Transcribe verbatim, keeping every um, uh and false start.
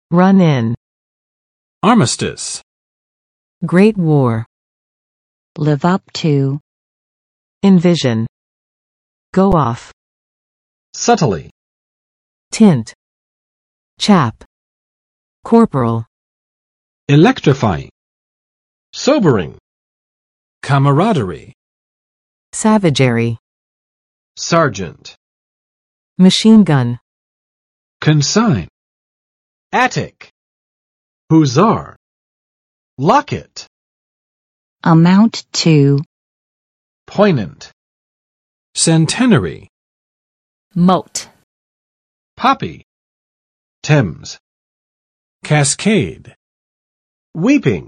Run in. Armistice. Great War. Live up to. Envision. Go off. Subtly. Tint. Chap. Corporal. Electrifying. Sobering. Camaraderie. Savagery. Sergeant. Machine gun. Consign. Attic. Hussar. Locket. Amount to. Poignant. Centenary. Moat. Poppy. Thames. Cascade. Weeping.